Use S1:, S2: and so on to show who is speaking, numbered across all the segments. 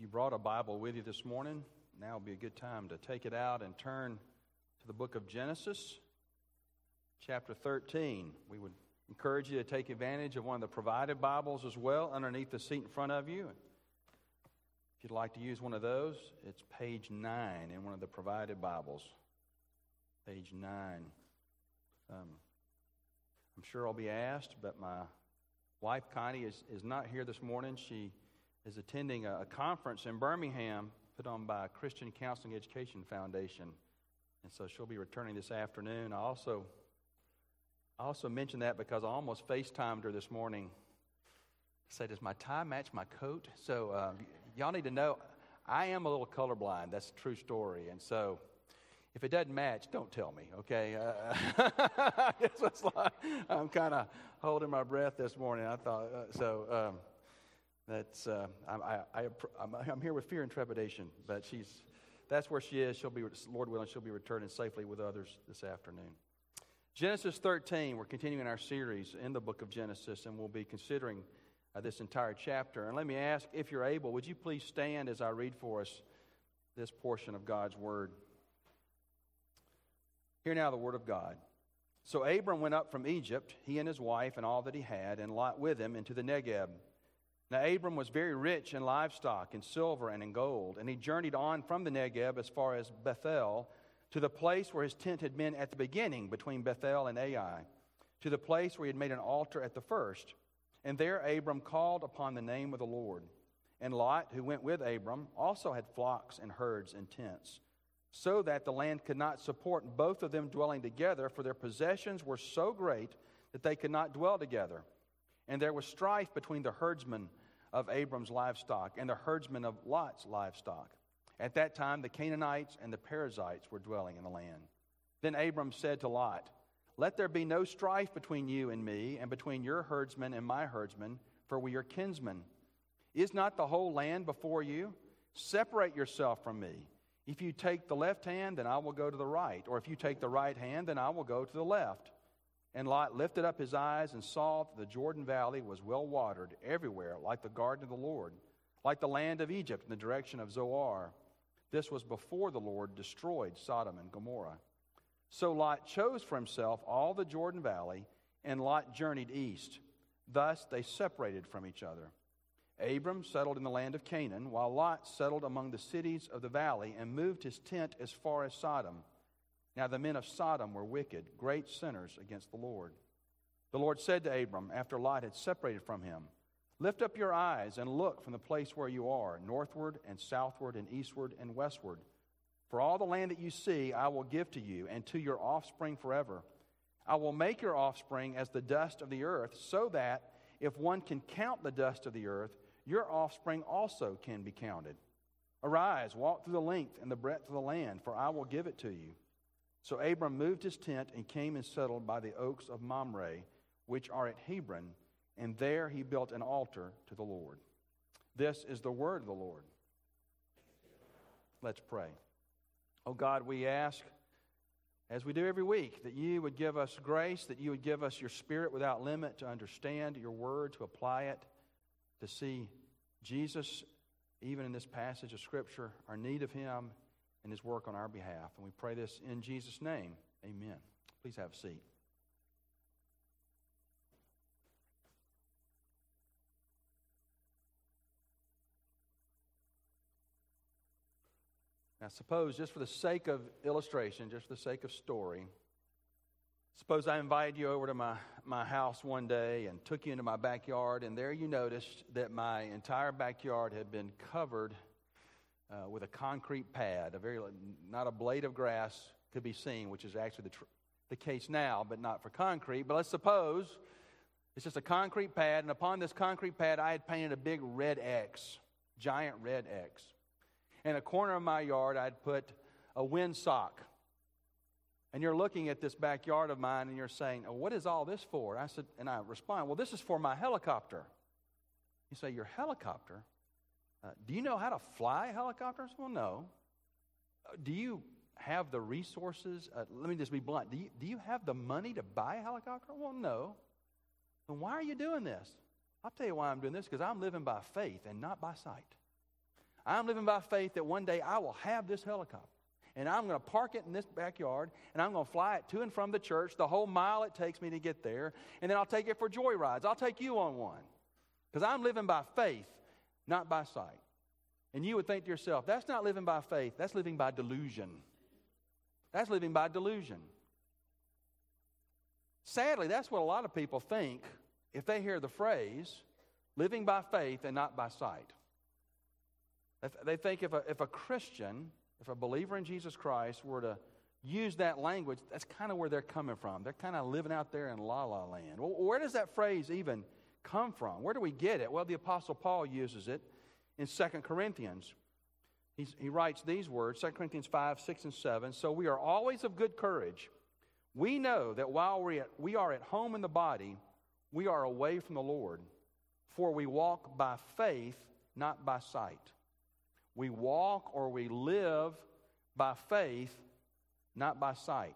S1: you brought a Bible with you this morning, now would be a good time to take it out and turn to the book of Genesis, chapter 13. We would encourage you to take advantage of one of the provided Bibles as well underneath the seat in front of you. If you'd like to use one of those, it's page 9 in one of the provided Bibles. Page 9. I'm sure I'll be asked, but my wife, Connie, is not here this morning. She is attending a conference in Birmingham put on by Christian Counseling Education Foundation. And so she'll be returning this afternoon. I also mentioned that because I almost FaceTimed her this morning. I said, does my tie match my coat? So y'all need to know, I am a little colorblind. That's a true story. And so if it doesn't match, don't tell me, okay? I'm kind of holding my breath this morning. I thought, I'm here with fear and trepidation, but that's where she is. She'll be, Lord willing, she'll be returning safely with others this afternoon. Genesis 13, we're continuing our series in the book of Genesis, and we'll be considering this entire chapter. And let me ask, if you're able, would you please stand as I read for us this portion of God's Word? Hear now the Word of God. So Abram went up from Egypt, he and his wife and all that he had, and Lot with him, into the Negeb. Now Abram was very rich in livestock, in silver, and in gold, and he journeyed on from the Negeb as far as Bethel, to the place where his tent had been at the beginning, between Bethel and Ai, to the place where he had made an altar at the first. And there Abram called upon the name of the Lord. And Lot, who went with Abram, also had flocks and herds and tents, so that the land could not support both of them dwelling together, for their possessions were so great that they could not dwell together. And there was strife between the herdsmen of Abram's livestock and the herdsmen of Lot's livestock. At that time the Canaanites and the Perizzites were dwelling in the land. Then Abram said to Lot, let there be no strife between you and me, and between your herdsmen and my herdsmen, for we are kinsmen. Is not the whole land before you? Separate yourself from me. If you take the left hand, then I will go to the right. Or if you take the right hand, then I will go to the left. And Lot lifted up his eyes and saw that the Jordan Valley was well watered everywhere, like the garden of the Lord, like the land of Egypt in the direction of Zoar. This was before the Lord destroyed Sodom and Gomorrah. So Lot chose for himself all the Jordan Valley, and Lot journeyed east. Thus they separated from each other. Abram settled in the land of Canaan, while Lot settled among the cities of the valley and moved his tent as far as Sodom. Now the men of Sodom were wicked, great sinners against the Lord. The Lord said to Abram, after Lot had separated from him, lift up your eyes and look from the place where you are, northward and southward and eastward and westward. For all the land that you see I will give to you and to your offspring forever. I will make your offspring as the dust of the earth, so that if one can count the dust of the earth, your offspring also can be counted. Arise, walk through the length and the breadth of the land, for I will give it to you. So Abram moved his tent and came and settled by the oaks of Mamre, which are at Hebron, and there he built an altar to the Lord. This is the word of the Lord. Let's pray. Oh God, we ask, as we do every week, that you would give us grace, that you would give us your Spirit without limit to understand your word, to apply it, to see Jesus, even in this passage of Scripture, our need of him and his work on our behalf. And we pray this in Jesus' name. Amen. Please have a seat. Now suppose, just for the sake of illustration, just for the sake of story, suppose I invited you over to my house one day and took you into my backyard, and there you noticed that my entire backyard had been covered with a concrete pad. Not a blade of grass could be seen, which is actually the case now, but not for concrete. But let's suppose it's just a concrete pad, and upon this concrete pad I had painted a big red X, giant red X. In a corner of my yard I'd put a windsock. And you're looking at this backyard of mine and you're saying, oh, what is all this for? And I respond, well, this is for my helicopter. You say, your helicopter? Do you know how to fly helicopters? Well, no. Do you have the resources? Let me just be blunt. Do you have the money to buy a helicopter? Well, no. Then why are you doing this? I'll tell you why I'm doing this, because I'm living by faith and not by sight. I'm living by faith that one day I will have this helicopter. And I'm going to park it in this backyard, and I'm going to fly it to and from the church the whole mile it takes me to get there, and then I'll take it for joy rides. I'll take you on one. Because I'm living by faith, not by sight. And you would think to yourself, that's not living by faith, that's living by delusion. That's living by delusion. Sadly, that's what a lot of people think if they hear the phrase, living by faith and not by sight. They think if a Christian, if a believer in Jesus Christ were to use that language, that's kind of where they're coming from. They're kind of living out there in la-la land. Well, where does that phrase even come from? Where do we get it? Well, the Apostle Paul uses it in 2 Corinthians. He writes these words, 2 Corinthians 5, 6, and 7. So we are always of good courage. We know that while we are at home in the body, we are away from the Lord. For we walk by faith, not by sight. We walk or we live by faith, not by sight.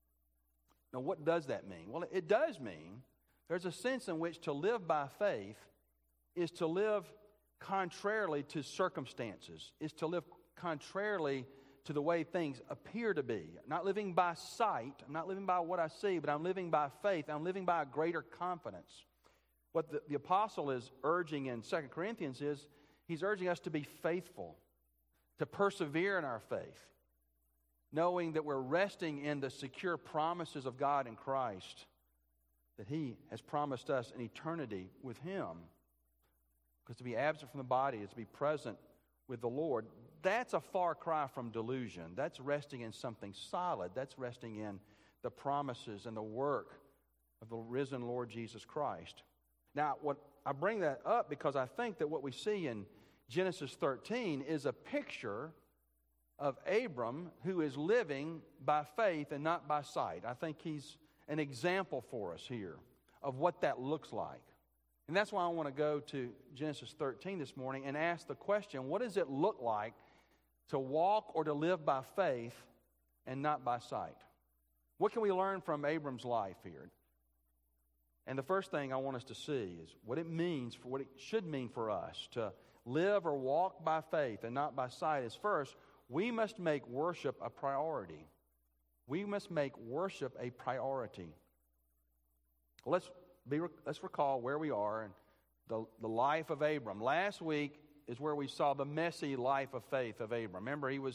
S1: Now, what does that mean? Well, it does mean there's a sense in which to live by faith is to live contrarily to circumstances, is to live contrarily to the way things appear to be. I'm not living by sight, I'm not living by what I see, but I'm living by faith. I'm living by a greater confidence. What the apostle is urging in 2 Corinthians is he's urging us to be faithful, to persevere in our faith, knowing that we're resting in the secure promises of God in Christ, that He has promised us an eternity with Him. Because to be absent from the body is to be present with the Lord. That's a far cry from delusion. That's resting in something solid. That's resting in the promises and the work of the risen Lord Jesus Christ. Now, I bring that up because I think that what we see in Genesis 13 is a picture of Abram who is living by faith and not by sight. I think he's an example for us here of what that looks like. And that's why I want to go to Genesis 13 this morning and ask the question, what does it look like to walk or to live by faith and not by sight? What can we learn from Abram's life here? And the first thing I want us to see is what it means, for what it should mean for us to live or walk by faith and not by sight is first, we must make worship a priority. We must make worship a priority. Let's recall where we are in the life of Abram. Last week is where we saw the messy life of faith of Abram. Remember, he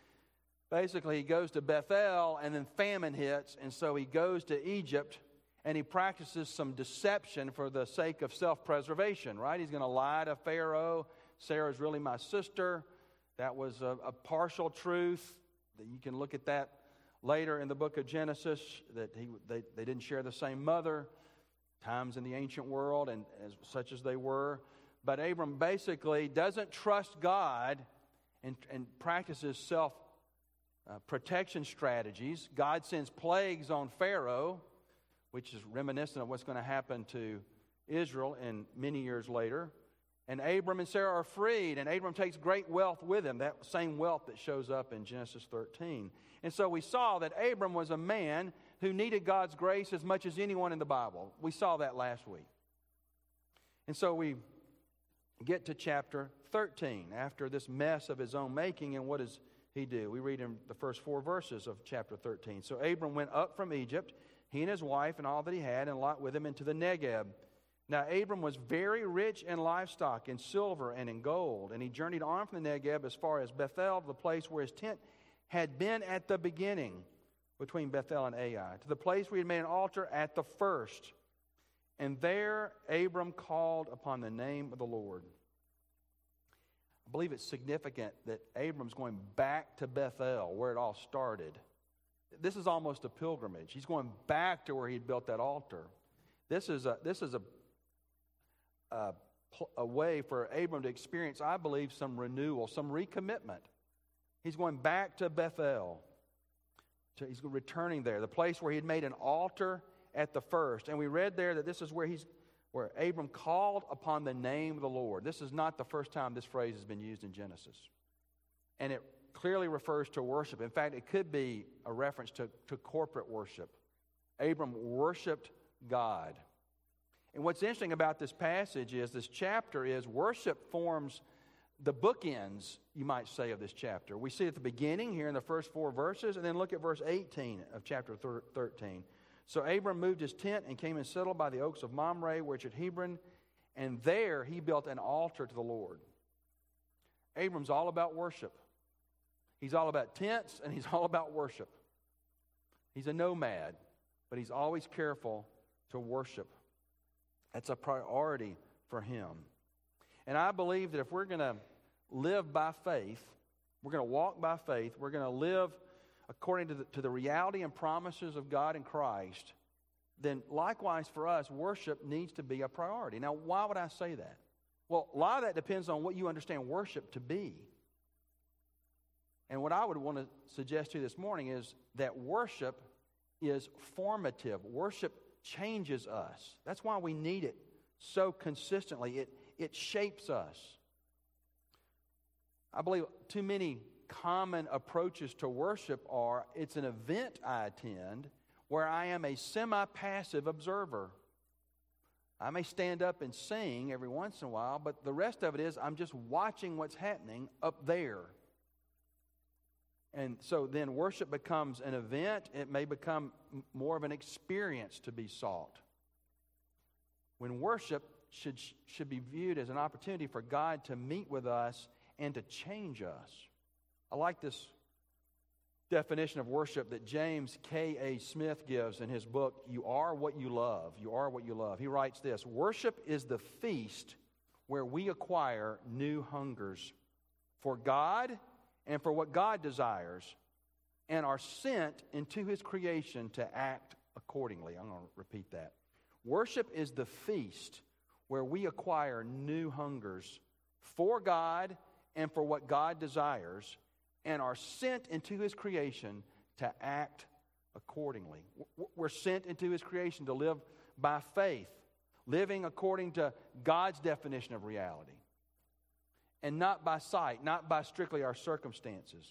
S1: goes to Bethel and then famine hits, and so he goes to Egypt and he practices some deception for the sake of self-preservation, right? He's going to lie to Pharaoh. Sarah's really my sister. That was a partial truth. You can look at that later in the book of Genesis, that they didn't share the same mother. Times in the ancient world, and such as they were. But Abram basically doesn't trust God and practices self-protection strategies. God sends plagues on Pharaoh, which is reminiscent of what's going to happen to Israel in many years later. And Abram and Sarah are freed, and Abram takes great wealth with him, that same wealth that shows up in Genesis 13. And so we saw that Abram was a man who needed God's grace as much as anyone in the Bible. We saw that last week. And so we get to chapter 13 after this mess of his own making, and what does he do? We read in the first 4 verses of chapter 13. So Abram went up from Egypt, he and his wife and all that he had, and Lot with him into the Negeb. Now Abram was very rich in livestock, in silver and in gold, and he journeyed on from the Negeb as far as Bethel, to the place where his tent had been at the beginning, between Bethel and Ai, to the place where he had made an altar at the first. And there Abram called upon the name of the Lord. I believe it's significant that Abram's going back to Bethel, where it all started. This is almost a pilgrimage. He's going back to where he'd built that altar. This is a way for Abram to experience, I believe, some renewal, some recommitment. He's going back to Bethel. He's returning there, the place where he had made an altar at the first. And we read there that this is where Abram called upon the name of the Lord. This is not the first time this phrase has been used in Genesis. And it clearly refers to worship. In fact, it could be a reference to corporate worship. Abram worshiped God. And what's interesting about this passage is this chapter is worship forms the bookends, you might say, of this chapter. We see at the beginning here in the first 4 verses, and then look at verse 18 of chapter 13. So Abram moved his tent and came and settled by the oaks of Mamre, which at Hebron, and there he built an altar to the Lord. Abram's all about worship. He's all about tents, and he's all about worship. He's a nomad, but he's always careful to worship. That's a priority for him. And I believe that if we're going to live by faith, we're going to walk by faith, we're going to live according to the reality and promises of God in Christ, then likewise for us, worship needs to be a priority. Now, why would I say that? Well, a lot of that depends on what you understand worship to be. And what I would want to suggest to you this morning is that worship is formative. Worship changes us. That's why we need it so consistently. It shapes us. I believe too many common approaches to worship are, it's an event I attend where I am a semi-passive observer. I may stand up and sing every once in a while, but the rest of it is I'm just watching what's happening up there. And so then worship becomes an event. It may become more of an experience to be sought. When worship should be viewed as an opportunity for God to meet with us and to change us. I like this definition of worship that James K.A. Smith gives in his book, You Are What You Love. You Are What You Love. He writes this: worship is the feast where we acquire new hungers for God and for what God desires, and are sent into His creation to act accordingly. I'm going to repeat that. Worship is the feast where we acquire new hungers for God and for what God desires, and are sent into His creation to act accordingly. We're sent into His creation to live by faith, living according to God's definition of reality, and not by sight, not by strictly our circumstances.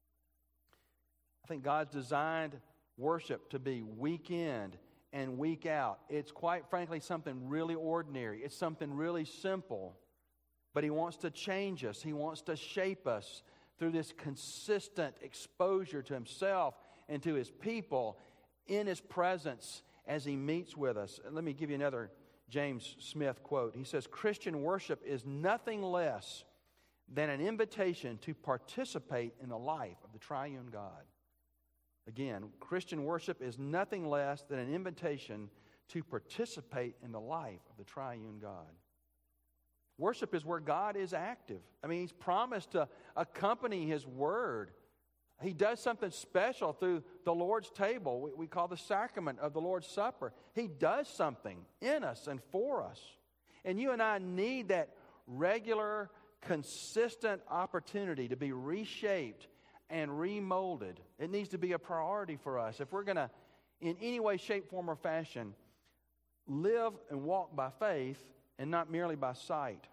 S1: I think God's designed worship to be week in and week out. It's quite frankly something really ordinary. It's something really simple. But He wants to change us. He wants to shape us through this consistent exposure to Himself and to His people in His presence as He meets with us. And let me give you another James Smith quote. He says, Christian worship is nothing less than an invitation to participate in the life of the triune God. Again, Christian worship is nothing less than an invitation to participate in the life of the triune God. Worship is where God is active. I mean, He's promised to accompany His Word. He does something special through the Lord's table. We call the sacrament of the Lord's Supper. He does something in us and for us. And you and I need that regular, consistent opportunity to be reshaped and remolded. It needs to be a priority for us. If we're going to, in any way, shape, form, or fashion, live and walk by faith and not merely by sight.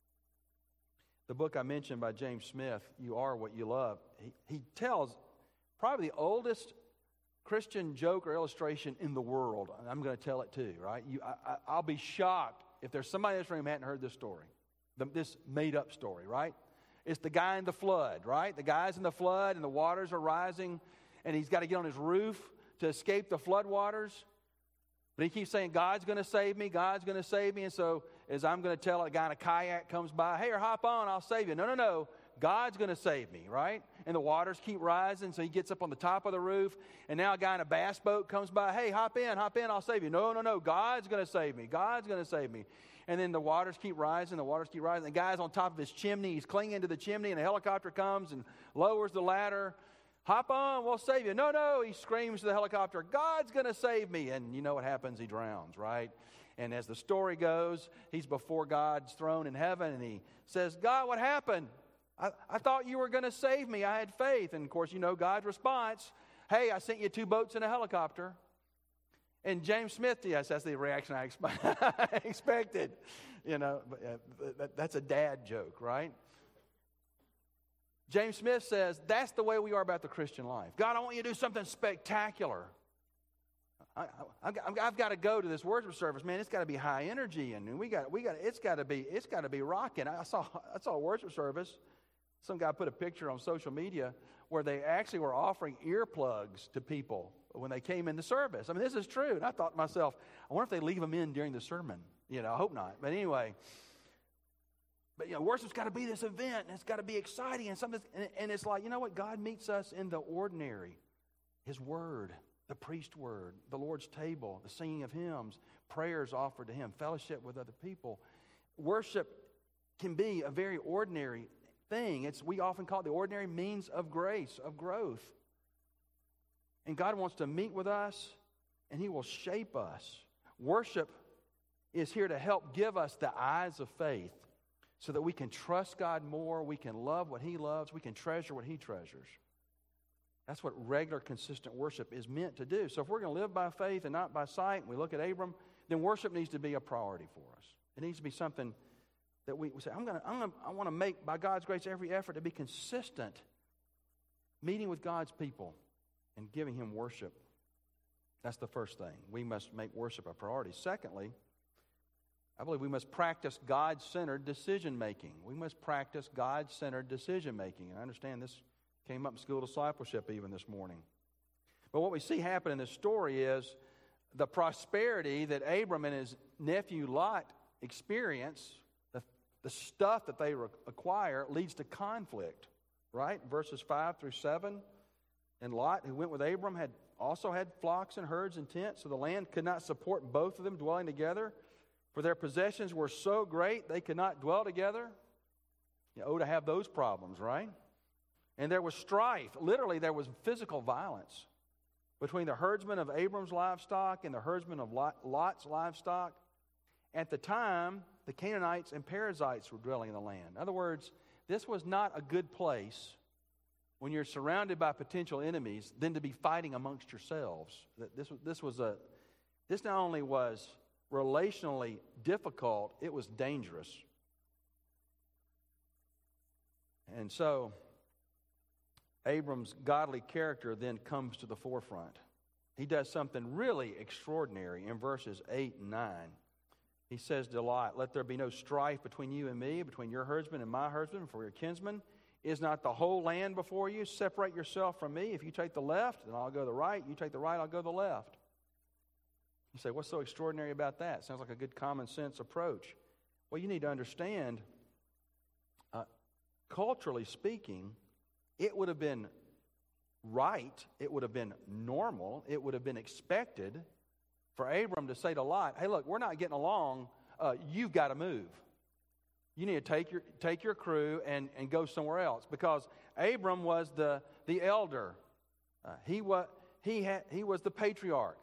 S1: The book I mentioned by James Smith, You Are What You Love, he tells probably the oldest Christian joke or illustration in the world. I'm going to tell it too, right? I'll be shocked if there's somebody in this room who hadn't heard this story, this made-up story, right? It's the guy in the flood, right? The guy's in the flood and the waters are rising, and he's got to get on his roof to escape the flood waters. But he keeps saying, God's going to save me, God's going to save me. And so as I'm going to tell, a guy in a kayak comes by, hey, hop on, I'll save you. No, God's going to save me, right? And the waters keep rising, so he gets up on the top of the roof. And now a guy in a bass boat comes by, hey, hop in, I'll save you. No, God's going to save me, God's going to save me. And then the waters keep rising, The guy's on top of his chimney, he's clinging to the chimney, and a helicopter comes and lowers the ladder. Hop on, we'll save you. No, he screams to the helicopter, God's going to save me. And you know what happens? He drowns, right? And as the story goes, he's before God's throne in heaven, and he says, God, what happened? I thought you were going to save me. I had faith. And, of course, you know God's response, hey, I sent you 2 boats and a helicopter. And James Smith, yes, that's the reaction I expected. You know, that's a dad joke, right? James Smith says, that's the way we are about the Christian life. God, I want you to do something spectacular. I've got to go to this worship service, man. It's got to be high energy, and it's got to be rocking. I saw a worship service. Some guy put a picture on social media where they actually were offering earplugs to people when they came in the service. I mean, this is true. And I thought to myself, I wonder if they leave them in during the sermon. I hope not. But anyway, worship's got to be this event, and it's got to be exciting, and something. And it's like, you know what? God meets us in the ordinary. His Word, the priest word, the Lord's table, the singing of hymns, prayers offered to Him, fellowship with other people. Worship can be a very ordinary thing. We often call it the ordinary means of grace, of growth. And God wants to meet with us, and He will shape us. Worship is here to help give us the eyes of faith so that we can trust God more, we can love what He loves, we can treasure what He treasures. That's what regular, consistent worship is meant to do. So if we're going to live by faith and not by sight, and we look at Abram, then worship needs to be a priority for us. It needs to be something that we say, I want to make, by God's grace, every effort to be consistent, meeting with God's people and giving Him worship. That's the first thing. We must make worship a priority. Secondly, I believe we must practice God-centered decision-making. We must practice God-centered decision-making. And I understand this came up in school discipleship even this morning. But what we see happen in this story is the prosperity that Abram and his nephew Lot experience, the stuff that they acquire, leads to conflict, right? Verses 5 through 7. And Lot, who went with Abram, also had flocks and herds and tents, so the land could not support both of them dwelling together. For their possessions were so great, they could not dwell together. To have those problems, right? And there was strife. Literally, there was physical violence between the herdsmen of Abram's livestock and the herdsmen of Lot's livestock. At the time, the Canaanites and Perizzites were dwelling in the land. In other words, this was not a good place when you're surrounded by potential enemies than to be fighting amongst yourselves. This not only was relationally difficult, it was dangerous. And so Abram's godly character then comes to the forefront. He does something really extraordinary in verses 8 and 9. He says to Lot, "Let there be no strife between you and me, between your herdsmen and my herdsmen, for your kinsmen. Is not the whole land before you? Separate yourself from me. If you take the left, then I'll go the right. You take the right, I'll go the left." You say, what's so extraordinary about that? Sounds like a good common sense approach. Well, you need to understand, culturally speaking, it would have been right, it would have been normal, it would have been expected for Abram to say to Lot, "Hey, look, we're not getting along. You've got to move. You need to take your crew and go somewhere else." Because Abram was the elder. He was the patriarch.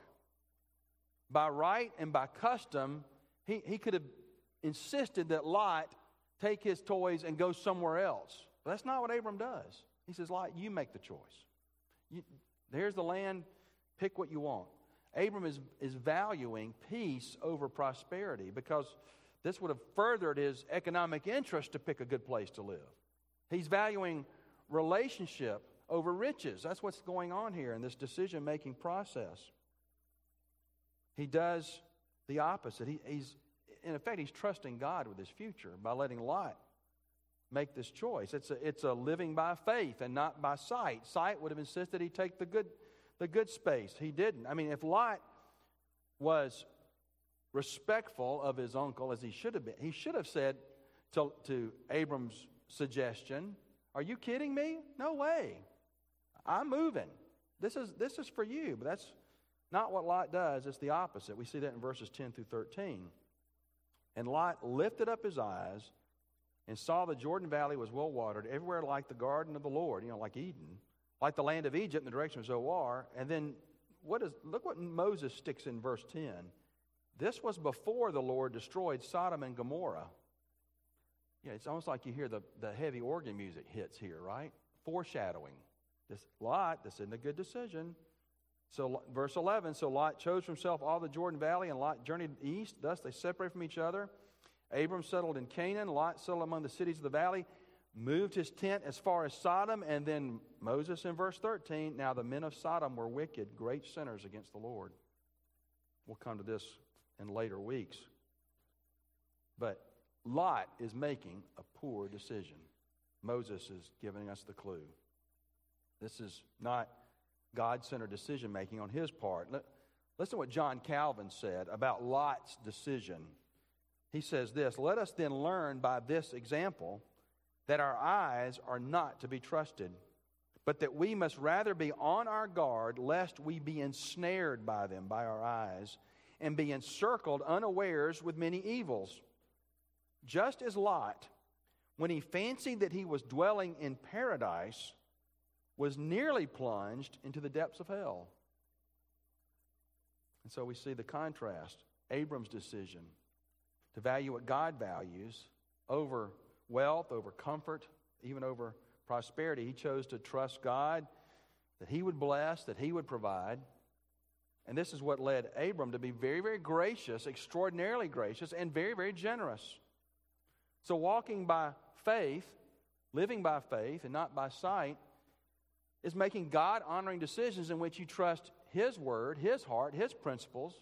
S1: By right and by custom, he could have insisted that Lot take his toys and go somewhere else. But that's not what Abram does. He says, "Lot, you make the choice. Here's the land. Pick what you want." Abram is valuing peace over prosperity because this would have furthered his economic interest to pick a good place to live. He's valuing relationship over riches. That's what's going on here in this decision-making process. He does the opposite. In effect, he's trusting God with his future by letting Lot make this choice. It's a living by faith and not by sight. Sight would have insisted he take the good space. He didn't. I mean, if Lot was respectful of his uncle as he should have been, he should have said to Abram's suggestion, "Are you kidding me? No way. I'm moving. This is for you." But that's not what Lot does. It's the opposite. We see that in verses 10 through 13. "And Lot lifted up his eyes and saw the Jordan Valley was well watered, everywhere like the garden of the Lord," like Eden, "like the land of Egypt in the direction of Zoar." And then look what Moses sticks in verse 10. "This was before the Lord destroyed Sodom and Gomorrah." It's almost like you hear the heavy organ music hits here, right? Foreshadowing. This isn't a good decision. So verse 11, "So Lot chose for himself all the Jordan Valley, and Lot journeyed east. Thus they separated from each other. Abram settled in Canaan. Lot settled among the cities of the valley, moved his tent as far as Sodom." And then Moses in verse 13, "Now the men of Sodom were wicked, great sinners against the Lord." We'll come to this in later weeks. But Lot is making a poor decision. Moses is giving us the clue. This is not God-centered decision-making on his part. Listen to what John Calvin said about Lot's decision. He says this, "Let us then learn by this example that our eyes are not to be trusted, but that we must rather be on our guard lest we be ensnared by them, by our eyes, and be encircled unawares with many evils. Just as Lot, when he fancied that he was dwelling in paradise, was nearly plunged into the depths of hell." And so we see the contrast. Abram's decision to value what God values over wealth, over comfort, even over prosperity. He chose to trust God, that He would bless, that He would provide. And this is what led Abram to be very, very gracious, extraordinarily gracious, and very, very generous. So walking by faith, living by faith and not by sight, is making God-honoring decisions in which you trust His word, His heart, His principles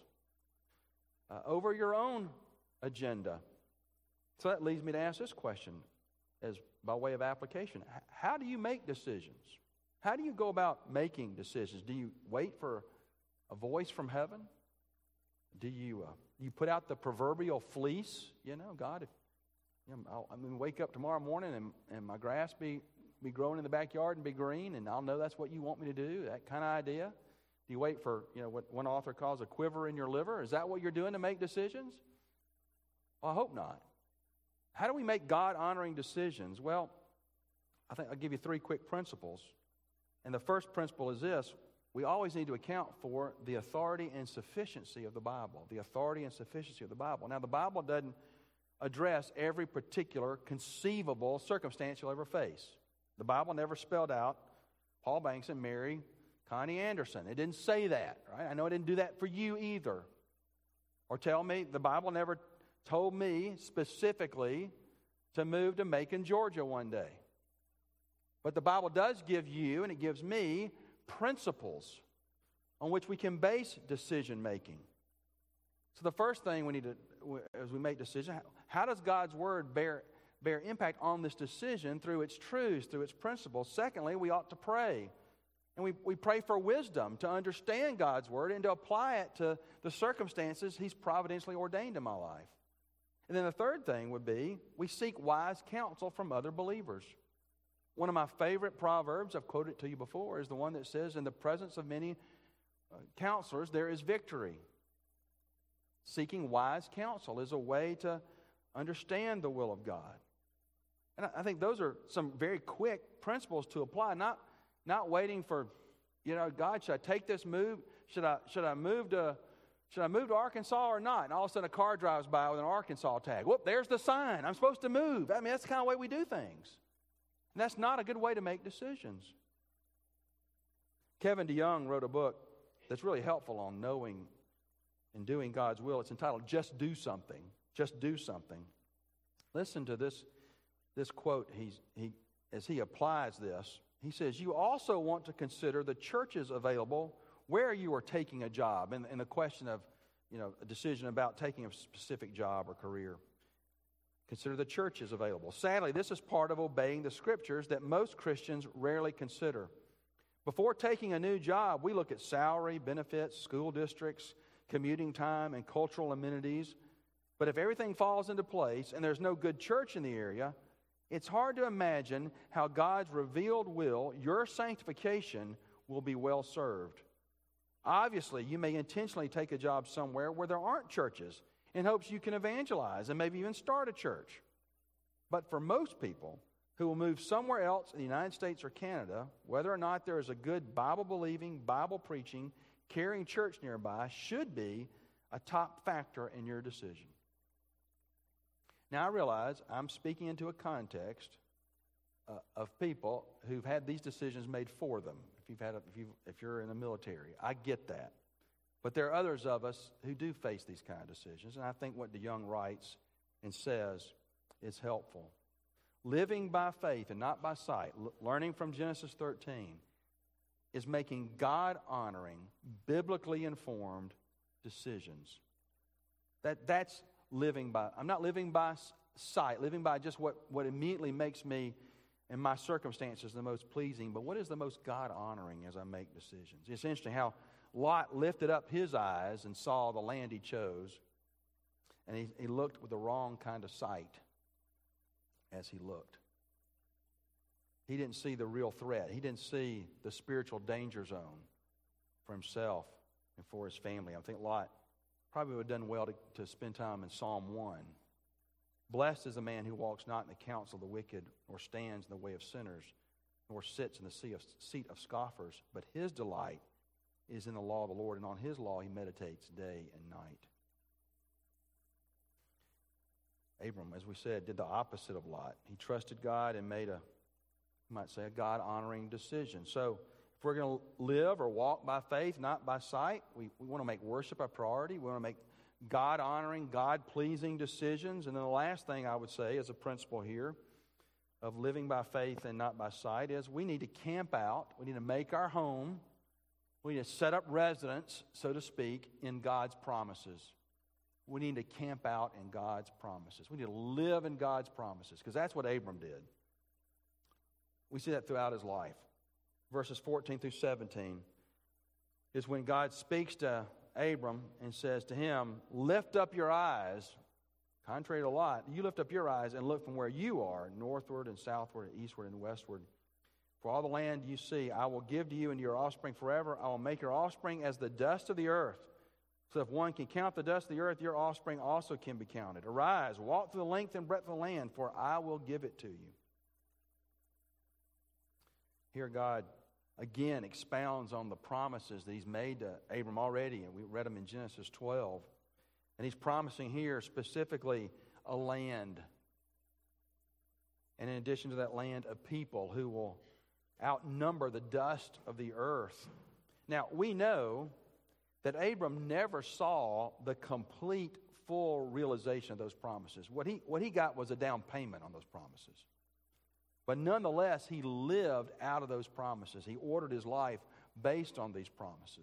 S1: over your own agenda. So that leads me to ask this question as by way of application. How do you make decisions? How do you go about making decisions? Do you wait for a voice from heaven? Do you put out the proverbial fleece? God, if wake up tomorrow morning and my grass be growing in the backyard and be green, and I'll know that's what you want me to do. That kind of idea. Do you wait for what one author calls a quiver in your liver? Is that what you're doing to make decisions? Well, I hope not. How do we make God-honoring decisions? Well, I think I'll give you 3 quick principles. And the first principle is this: we always need to account for the authority and sufficiency of the Bible. The authority and sufficiency of the Bible. Now, the Bible doesn't address every particular conceivable circumstance you'll ever face. The Bible never spelled out Paul Banks and Mary Connie Anderson. It didn't say that, right? I know it didn't do that for you either. Or tell me, the Bible never told me specifically to move to Macon, Georgia one day. But the Bible does give you, and it gives me, principles on which we can base decision making. So the first thing we need to, as we make decisions, how does God's Word bear impact on this decision through its truths, through its principles? Secondly, we ought to pray. And we pray for wisdom to understand God's Word and to apply it to the circumstances He's providentially ordained in my life. And then the third thing would be we seek wise counsel from other believers. One of my favorite proverbs, I've quoted it to you before, is the one that says, "In the presence of many counselors, there is victory." Seeking wise counsel is a way to understand the will of God. And I think those are some very quick principles to apply, not waiting for, God, should I take this move? Should I move to Arkansas or not? And all of a sudden a car drives by with an Arkansas tag. Whoop, there's the sign. I'm supposed to move. That's the kind of way we do things. And that's not a good way to make decisions. Kevin DeYoung wrote a book that's really helpful on knowing and doing God's will. It's entitled "Just Do Something." Just do something. Listen to this quote. As he applies this, he says, "You also want to consider the churches available where you are taking a job," and the question of, a decision about taking a specific job or career. Consider the churches available. Sadly, this is part of obeying the Scriptures that most Christians rarely consider. Before taking a new job, we look at salary, benefits, school districts, commuting time, and cultural amenities. But if everything falls into place and there's no good church in the area, it's hard to imagine how God's revealed will, your sanctification, will be well served. Obviously, you may intentionally take a job somewhere where there aren't churches in hopes you can evangelize and maybe even start a church. But for most people who will move somewhere else in the United States or Canada, whether or not there is a good Bible-believing, Bible-preaching, caring church nearby should be a top factor in your decision. Now, I realize I'm speaking into a context of people who've had these decisions made for them. If you're in the military, I get that. But there are others of us who do face these kind of decisions, and I think what DeYoung writes and says is helpful. Living by faith and not by sight, learning from Genesis 13, is making God-honoring, biblically informed decisions. That's living by. I'm not living by sight, living by just what immediately makes me and my circumstances the most pleasing, but what is the most God-honoring as I make decisions? It's interesting how Lot lifted up his eyes and saw the land he chose, and he looked with the wrong kind of sight as he looked. He didn't see the real threat. He didn't see the spiritual danger zone for himself and for his family. I think Lot probably would have done well to spend time in Psalm 1. Blessed is the man who walks not in the counsel of the wicked, nor stands in the way of sinners, nor sits in the seat of scoffers, but his delight is in the law of the Lord, and on his law he meditates day and night. Abram, as we said, did the opposite of Lot. He trusted God and made you might say, a God-honoring decision. So if we're going to live or walk by faith, not by sight, we want to make worship a priority. We want to make God-honoring, God-pleasing decisions. And then the last thing I would say as a principle here of living by faith and not by sight is we need to camp out. We need to make our home. We need to set up residence, so to speak, in God's promises. We need to camp out in God's promises. We need to live in God's promises, because that's what Abram did. We see that throughout his life. Verses 14 through 17 is when God speaks to Abram and says to him, lift up your eyes, contrary to Lot, you lift up your eyes and look from where you are, northward and southward and eastward and westward. For all the land you see, I will give to you and your offspring forever. I will make your offspring as the dust of the earth. So if one can count the dust of the earth, your offspring also can be counted. Arise, walk through the length and breadth of the land, for I will give it to you. Here God again expounds on the promises that he's made to Abram already, and we read them in Genesis 12. And he's promising here specifically a land. And in addition to that land, a people who will outnumber the dust of the earth. Now, we know that Abram never saw the complete, full realization of those promises. What he got was a down payment on those promises. But nonetheless, he lived out of those promises. He ordered his life based on these promises.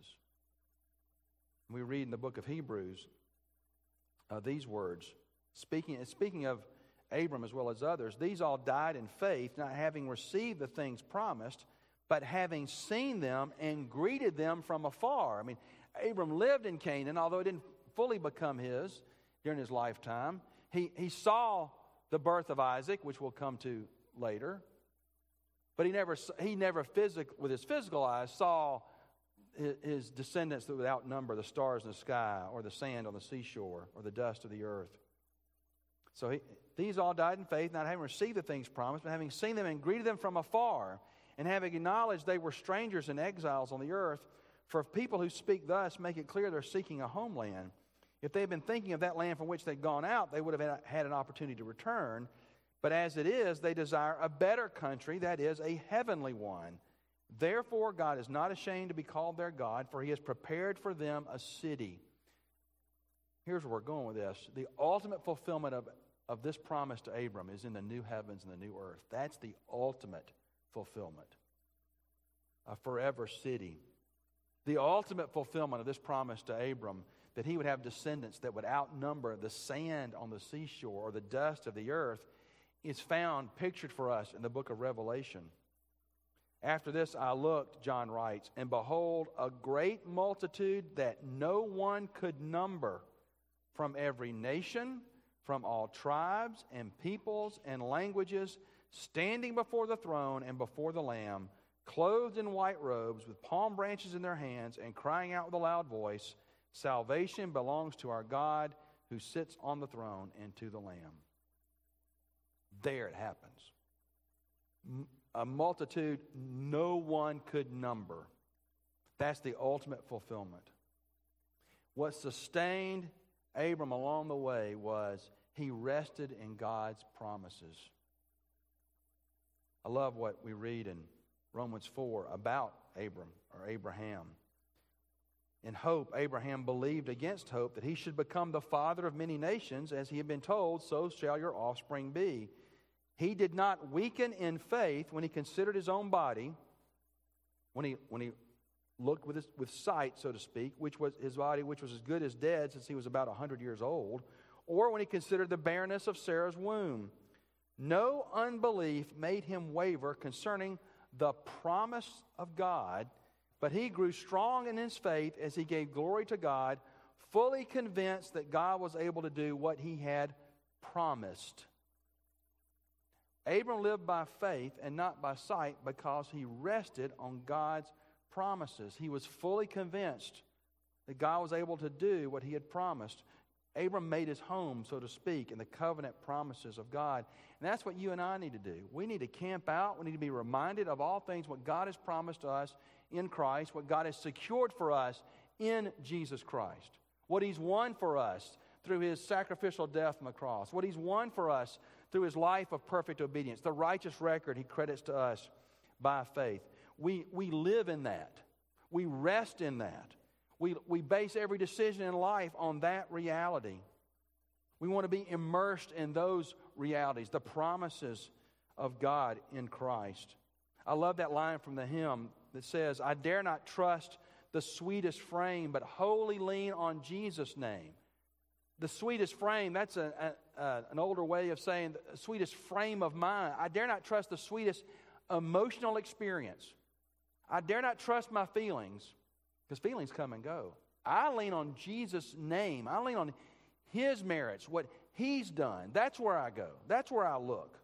S1: We read in the book of Hebrews these words, speaking of Abram as well as others, these all died in faith, not having received the things promised, but having seen them and greeted them from afar. I mean, Abram lived in Canaan, although it didn't fully become his during his lifetime. He saw the birth of Isaac, which we'll come to later, but he never with his physical eyes saw his descendants that would outnumber the stars in the sky or the sand on the seashore or the dust of the earth. So these all died in faith, not having received the things promised, but having seen them and greeted them from afar, and having acknowledged they were strangers and exiles on the earth. For if people who speak thus make it clear they're seeking a homeland, if they had been thinking of that land from which they'd gone out, they would have had an opportunity to return. But as it is, they desire a better country, that is, a heavenly one. Therefore, God is not ashamed to be called their God, for he has prepared for them a city. Here's where we're going with this. The ultimate fulfillment of this promise to Abram is in the new heavens and the new earth. That's the ultimate fulfillment. A forever city. The ultimate fulfillment of this promise to Abram, that he would have descendants that would outnumber the sand on the seashore or the dust of the earth, is found, pictured for us in the book of Revelation. After this I looked, John writes, and behold, a great multitude that no one could number, from every nation, from all tribes and peoples and languages, standing before the throne and before the Lamb, clothed in white robes, with palm branches in their hands, and crying out with a loud voice, salvation belongs to our God who sits on the throne and to the Lamb. There it happens. A multitude no one could number. That's the ultimate fulfillment. What sustained Abram along the way was he rested in God's promises. I love what we read in Romans 4 about Abram or Abraham. In hope, Abraham believed against hope that he should become the father of many nations, as he had been told, so shall your offspring be. He did not weaken in faith when he considered his own body, when he looked with sight, so to speak, which was his body, which was as good as dead since he was about 100 years old, or when he considered the barrenness of Sarah's womb. No unbelief made him waver concerning the promise of God, but he grew strong in his faith as he gave glory to God, fully convinced that God was able to do what he had promised. Abram lived by faith and not by sight because he rested on God's promises. He was fully convinced that God was able to do what he had promised. Abram made his home, so to speak, in the covenant promises of God. And that's what you and I need to do. We need to camp out. We need to be reminded of all things, what God has promised to us in Christ, what God has secured for us in Jesus Christ, what he's won for us through his sacrificial death on the cross, what he's won for us through his life of perfect obedience, the righteous record he credits to us by faith. We live in that. We rest in that. We base every decision in life on that reality. We want to be immersed in those realities, the promises of God in Christ. I love that line from the hymn that says, I dare not trust the sweetest frame, but wholly lean on Jesus' name. The sweetest frame, that's an older way of saying the sweetest frame of mind. I dare not trust the sweetest emotional experience. I dare not trust my feelings, because feelings come and go. I lean on Jesus' name. I lean on his merits, what he's done. That's where I go. That's where I look.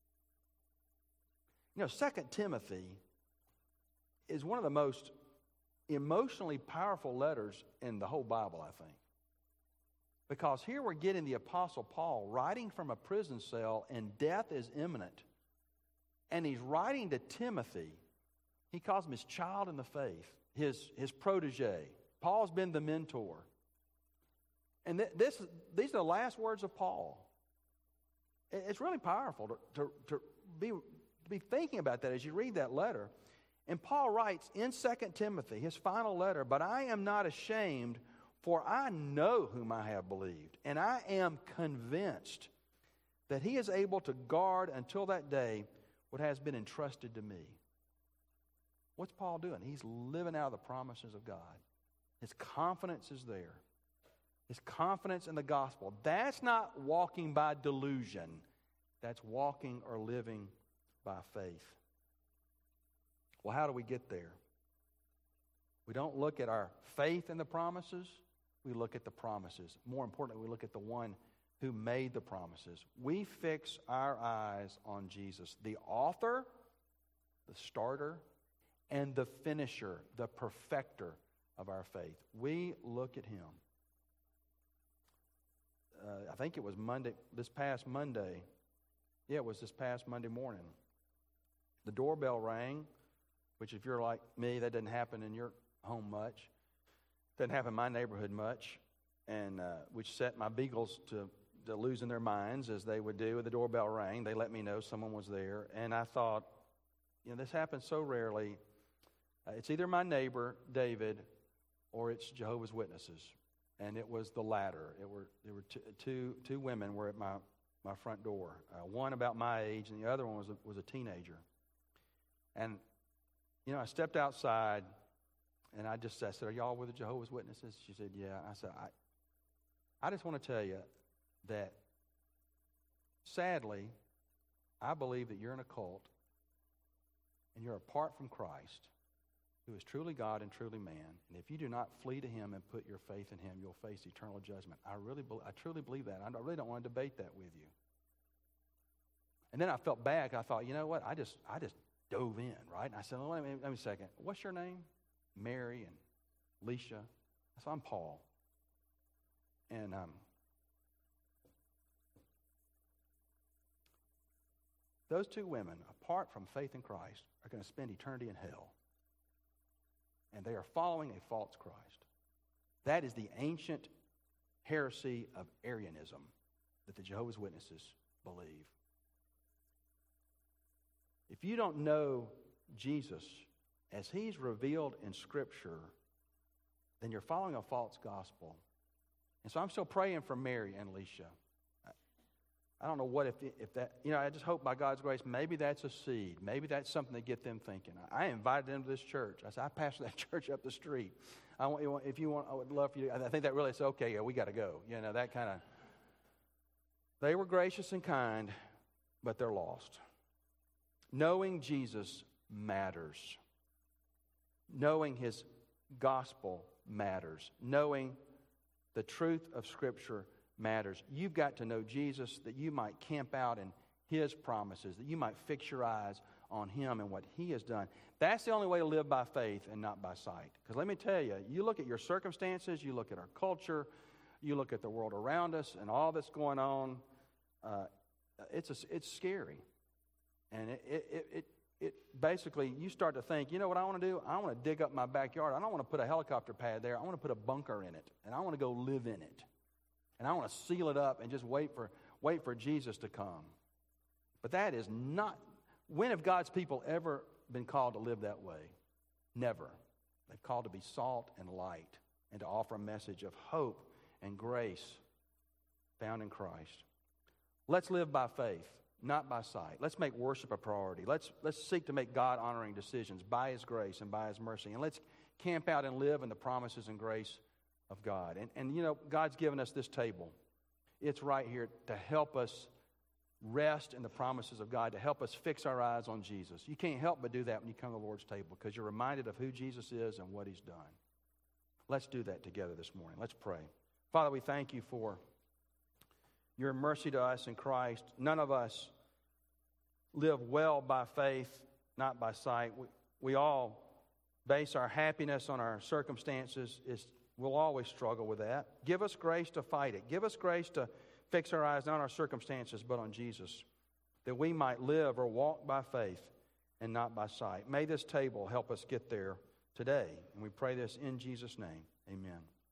S1: 2 Timothy is one of the most emotionally powerful letters in the whole Bible, I think. Because here we're getting the Apostle Paul writing from a prison cell and death is imminent. And he's writing to Timothy. He calls him his child in the faith, his protege. Paul's been the mentor. And these are the last words of Paul. It's really powerful to be thinking about that as you read that letter. And Paul writes in 2 Timothy, his final letter, but I am not ashamed, for I know whom I have believed, and I am convinced that he is able to guard until that day what has been entrusted to me. What's Paul doing? He's living out the promises of God. His confidence is there. His confidence in the gospel. That's not walking by delusion. That's walking or living by faith. Well, how do we get there? We don't look at our faith in the promises. We look at the promises. More importantly, we look at the one who made the promises. We fix our eyes on Jesus, the author, the starter, and the finisher, the perfecter of our faith. We look at him. I think it was this past Monday. Yeah, it was this past Monday morning. The doorbell rang, which if you're like me, that doesn't happen in your home much. Doesn't happen in my neighborhood much. And which set my beagles to losing their minds, as they would do. When the doorbell rang, they let me know someone was there. And I thought, this happens so rarely. It's either my neighbor, David, or it's Jehovah's Witnesses. And it was the latter. There were two women were at my front door. One about my age, and the other one was a teenager. And, I stepped outside, and I said, are y'all with the Jehovah's Witnesses? She said, yeah. I said, I just want to tell you that, sadly, I believe that you're in a cult, and you're apart from Christ, who is truly God and truly man. And if you do not flee to him and put your faith in him, you'll face eternal judgment. I truly believe that. I really don't want to debate that with you. And then I felt bad. I thought, you know what? I just dove in, right? And I said, let me a second. What's your name? Mary and Leisha. I said, I'm Paul. And those two women, apart from faith in Christ, are going to spend eternity in hell. And they are following a false Christ. That is the ancient heresy of Arianism that the Jehovah's Witnesses believe. If you don't know Jesus as he's revealed in Scripture, then you're following a false gospel. And so I'm still praying for Mary and Alicia. I don't know what if that, I just hope by God's grace, maybe that's a seed. Maybe that's something to get them thinking. I invited them to this church. I said, I pastor that church up the street. If you want, I would love for you. I think that really said, okay, yeah, we got to go. That kind of. They were gracious and kind, but they're lost. Knowing Jesus matters. Knowing His gospel matters. Knowing the truth of Scripture matters. You've got to know Jesus that you might camp out in His promises, that you might fix your eyes on Him and what He has done. That's the only way to live by faith and not by sight. Because let me tell you, you look at your circumstances, you look at our culture, you look at the world around us and all that's going on, it's scary. And it basically, you start to think, you know what I want to do? I want to dig up my backyard. I don't want to put a helicopter pad there. I want to put a bunker in it. And I want to go live in it. And I want to seal it up and just wait for Jesus to come. But that is not. When have God's people ever been called to live that way? Never. They're called to be salt and light and to offer a message of hope and grace found in Christ. Let's live by faith, not by sight. Let's make worship a priority. Let's seek to make God-honoring decisions by His grace and by His mercy. And let's camp out and live in the promises and grace of God. And God's given us this table. It's right here to help us rest in the promises of God, to help us fix our eyes on Jesus. You can't help but do that when you come to the Lord's table because you're reminded of who Jesus is and what He's done. Let's do that together this morning. Let's pray. Father, we thank You for Your mercy to us in Christ. None of us live well by faith, not by sight. We all base our happiness on our circumstances. We'll always struggle with that. Give us grace to fight it. Give us grace to fix our eyes not on our circumstances, but on Jesus, that we might live or walk by faith and not by sight. May this table help us get there today. And we pray this in Jesus' name. Amen.